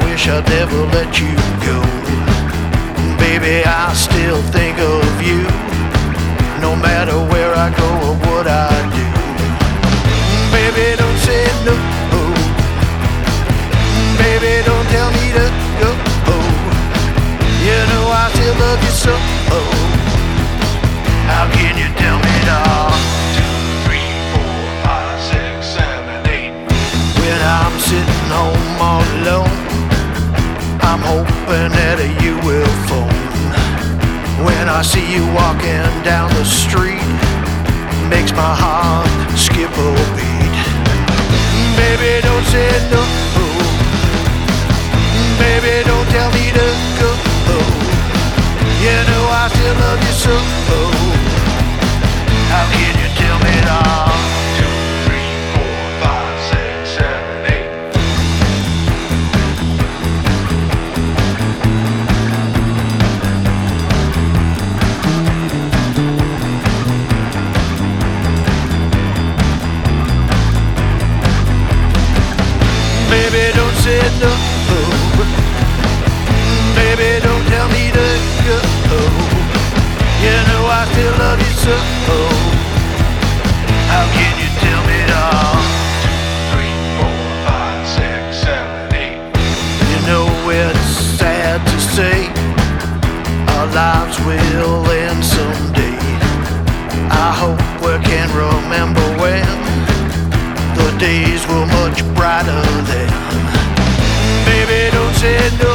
wish I'd never let you go. Baby, I still think of you, no matter where I go or what I do. Baby, don't say no. Baby, don't tell me to go. You know I still love you so. How can you tell me no? 2, 3, 4, 5, 6, 7, 8. When I'm sitting home all alone, I'm hoping that you will phone. When I see you walking down the street, makes my heart skip a beat. Baby, don't say no. Baby, don't tell me to go. You know I still love you so. How can you tell me no? 2, 3, 4, 5, 6, 7, 8. Baby, don't say no. Baby, don't tell me to go. You know I still love you so. How can you tell me no? 2, 3, 4, 5, 6, 7, 8. You know it's sad to say, our lives will end someday. I hope we can remember when the days were much brighter then. Baby, don't say no.